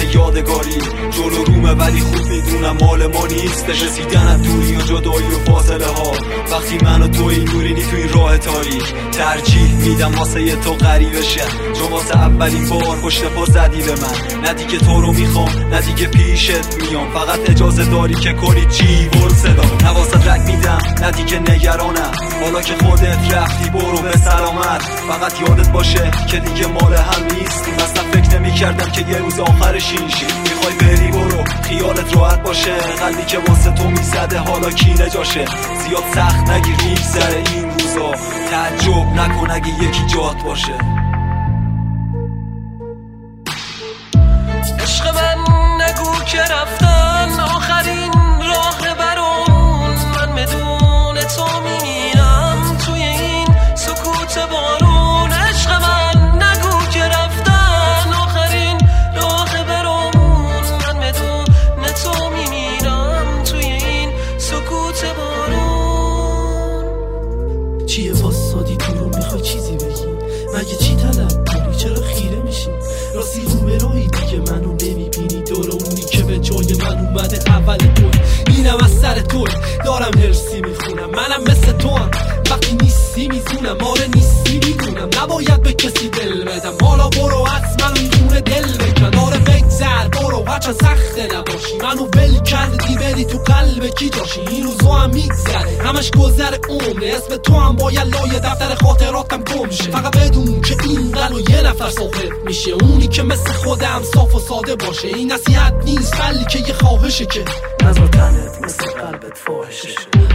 یادگاری جلو رومه ولی خوب میدونم مال ما نیست. رسیدن از دوری و جدایی و فاصله ها وقتی من و تو اینجوری تو این راه تاریک ترجیح میدم واسه تو غریبه شه، چون واسه اولین بار پشت پا زدی به من. نه دیگه تو رو میخوام نه دیگه پیشت میام، فقط اجازه داری که کنی چی ور صدا. نه واسه رک میدم نه دیگه نگرانم، حالا که خودت رفتی برو به سلامت. فقط یادت باشه که دیگه مال هم نیستیم، اصلا فکر نمیکردم که یه روز آخرش این شی. میخوای بری برو خیالت راحت باشه، قلبی که واسه تو میزده حالا کینه جاشه. زیاد سخت نگیر میگذره این روزا، تعجب نکن اگه یکی جات باشه. عشق من نگو که رفتن آخرین راه برون، من بدون تو میمیرم توی این سکوت بارون. عشق من نگو که رفتن آخرین راه برون، من بدون تو میمیرم توی این سکوت بارون. چیه واسادی تو رو میخوای چیزی بگی؟ مگه چی طلب کنی؟ چرا خیره میشی؟ راستی رو به راهی دیگه منو نمیبینی، دور اونی که به جای من اومده اول توی اینم از سر توی. دارم هرسی میخونم منم مثل تو هم، وقتی نیستی میزونم آره نیستی میدونم. نباید به کسی دل بدم، حالا برو حتما این خونه دل بکن. آره بگذر برو هرچند سخته نباشی، منو ول کردی بری تو قلب کی جاشی. این روزو هم میگذره همش گذر عمره، اسم تو هم باید لای دفتر خاطراتم گم شه. فقط بدون که این قلب یه نفر صاحب میشه، اونی که مثل خودم صاف و ساده باشه. این نصیحت نیست بلکه یه خواهشه که نذار تنت مثل قلبت فاحشه.